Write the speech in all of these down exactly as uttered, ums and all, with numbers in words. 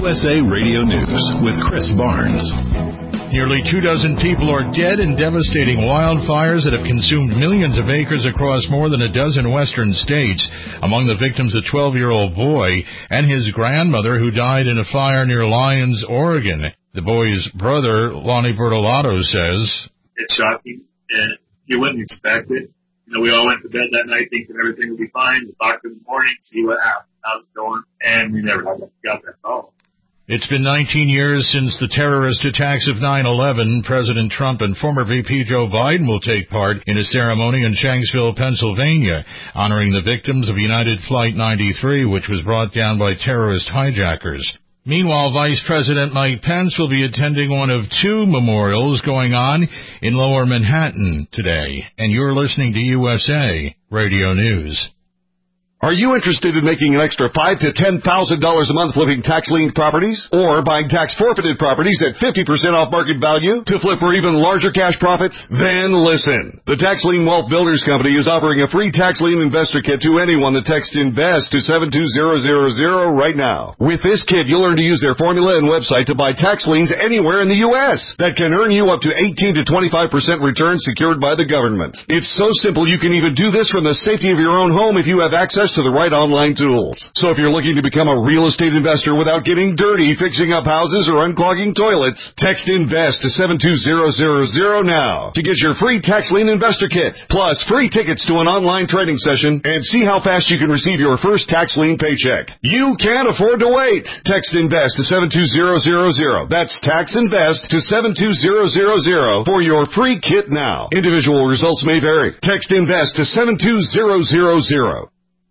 U S A Radio News with Chris Barnes. Nearly two dozen people are dead in devastating wildfires that have consumed millions of acres across more than a dozen western states. Among the victims, a twelve-year-old boy and his grandmother who died in a fire near Lyons, Oregon. The boy's brother, Lonnie Bertolato, says, "It's shocking, and you wouldn't expect it. You know, we all went to bed that night thinking everything would be fine. We talked in the morning, see what happened, how's it going, and we never got that call." It's been nineteen years since the terrorist attacks of nine eleven. President Trump and former V P Joe Biden will take part in a ceremony in Shanksville, Pennsylvania, honoring the victims of United Flight ninety-three, which was brought down by terrorist hijackers. Meanwhile, Vice President Mike Pence will be attending one of two memorials going on in Lower Manhattan today. And you're listening to U S A Radio News. Are you interested in making an extra five thousand to ten thousand dollars a month flipping tax-lien properties? Or buying tax-forfeited properties at fifty percent off market value to flip for even larger cash profits? Then listen. The Tax Lien Wealth Builders Company is offering a free tax lien investor kit to anyone that texts INVEST to seven two zero zero zero right now. With this kit, you'll learn to use their formula and website to buy tax liens anywhere in the U S that can earn you up to eighteen to twenty-five percent return secured by the government. It's so simple you can even do this from the safety of your own home if you have access to the right online tools. So if you're looking to become a real estate investor without getting dirty, fixing up houses, or unclogging toilets, text INVEST to seven two zero zero zero now to get your free tax lien investor kit, plus free tickets to an online training session, and see how fast you can receive your first tax lien paycheck. You can't afford to wait. Text INVEST to seven two zero zero zero. That's tax INVEST to seven two zero zero zero for your free kit now. Individual results may vary. Text INVEST to seven two zero zero zero.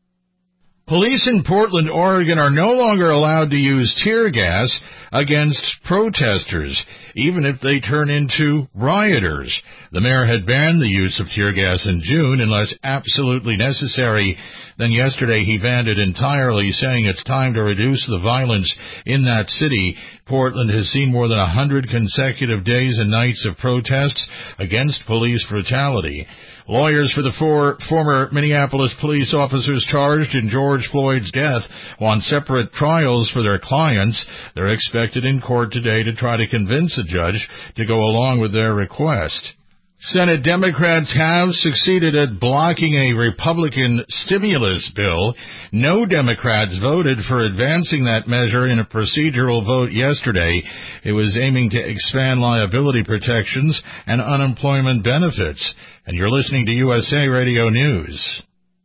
Police in Portland, Oregon are no longer allowed to use tear gas against protesters, even if they turn into rioters. The mayor had banned the use of tear gas in June unless absolutely necessary. Then yesterday he banned it entirely, saying it's time to reduce the violence in that city. Portland has seen more than a hundred consecutive days and nights of protests against police brutality. Lawyers for the four former Minneapolis police officers charged in George Floyd's death want separate trials for their clients. They're expected in court today to try to convince a judge to go along with their request. Senate Democrats have succeeded at blocking a Republican stimulus bill. No Democrats voted for advancing that measure in a procedural vote yesterday. It was aiming to expand liability protections and unemployment benefits. And you're listening to U S A Radio News.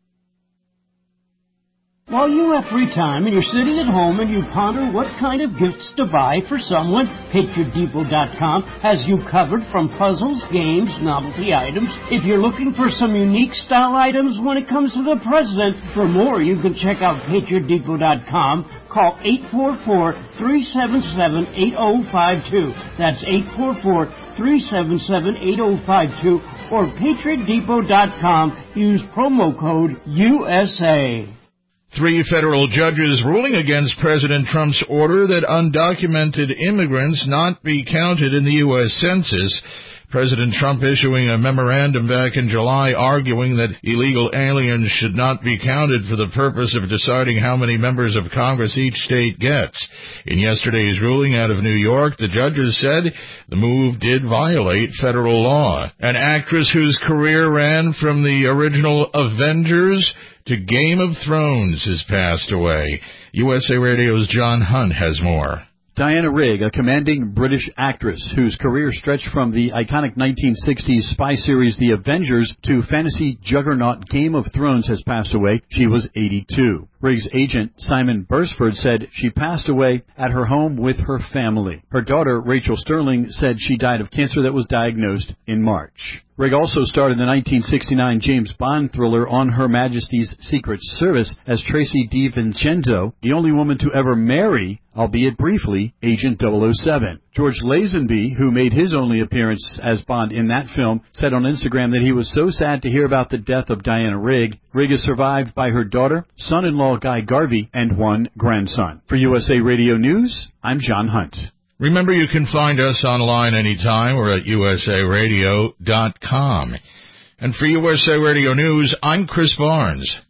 While you have free time and you're sitting at home and you ponder what kind of gifts to buy for someone, Patriot Depot dot com has you covered from puzzles, games, novelty items. If you're looking for some unique style items when it comes to the president, for more you can check out Patriot Depot dot com. Call eight four four, three seven seven, eight zero five two. That's eight four four, three seven seven, eight zero five two or Patriot Depot dot com. Use promo code U S A. Three federal judges ruling against President Trump's order that undocumented immigrants not be counted in the U S Census. President Trump issuing a memorandum back in July arguing that illegal aliens should not be counted for the purpose of deciding how many members of Congress each state gets. In yesterday's ruling out of New York, the judges said the move did violate federal law. An actress whose career ran from the original Avengers to Game of Thrones has passed away. U S A Radio's John Hunt has more. Diana Rigg, a commanding British actress whose career stretched from the iconic nineteen sixties spy series The Avengers to fantasy juggernaut Game of Thrones, has passed away. She was eighty-two. Rigg's agent, Simon Beresford, said she passed away at her home with her family. Her daughter, Rachel Sterling, said she died of cancer that was diagnosed in March. Rigg also starred in the nineteen sixty-nine James Bond thriller On Her Majesty's Secret Service as Tracy DiVincenzo, the only woman to ever marry, albeit briefly, Agent double oh seven. George Lazenby, who made his only appearance as Bond in that film, said on Instagram that he was so sad to hear about the death of Diana Rigg. Rigg is survived by her daughter, son-in-law Guy Garvey, and one grandson. For U S A Radio News, I'm John Hunt. Remember, you can find us online anytime. We're at U S A Radio dot com. And for U S A Radio News, I'm Chris Barnes.